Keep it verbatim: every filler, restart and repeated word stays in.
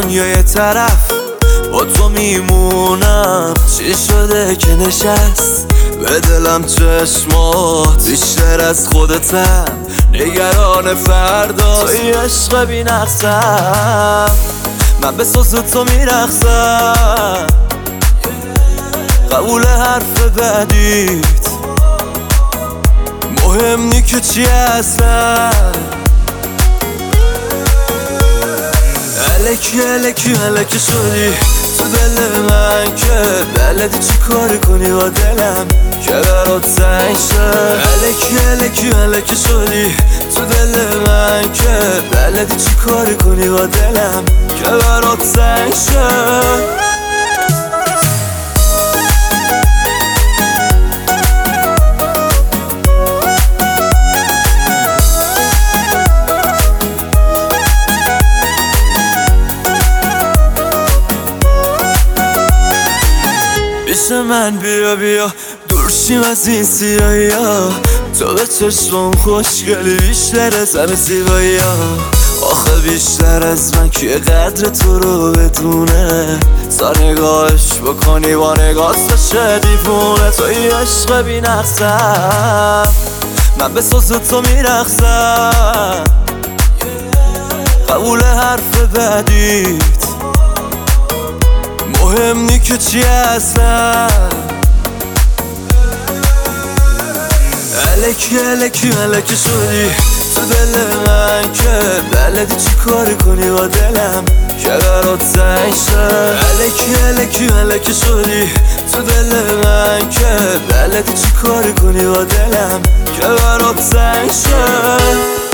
دنیا یه طرف با تو میمونم. چی شده که نشست به دلم چشمات بیشتر از خودتم، نگران فردا توی عشق بی نقصم. من به ساز تو میرقصم، قبول حرف بدیت مهم نی که چی هستم. الکی الکی الکی شدی تو دل من که بلدی چی کار کنی با دلم که برات سنگ شد. الکی الکی الکی شدی تو دل من که بلدی چی کار کنی با دلم که برات سنگ شد. پیش من بیا بیا دور شیم از این سیاهی ها، تو به چشمم خوشگلی بیشتر از همه زیبایی ها. آخه بیشتر از من که قدر تو رو بدونه، تا نگاهش بکنی با نگاهت بشه دیوونه. توی عشق بی نقصم، من به ساز تو میرقصم، قبول حرف بدیت مهم نی که چی هستم. الکی الکی الکی شدی تو دل من که بلدی چی کار کنی با دلم که برات سنگ شد. الکی الکی الکی شدی تو دل من که بلدی چی کار کنی با دلم که برات سنگ شد.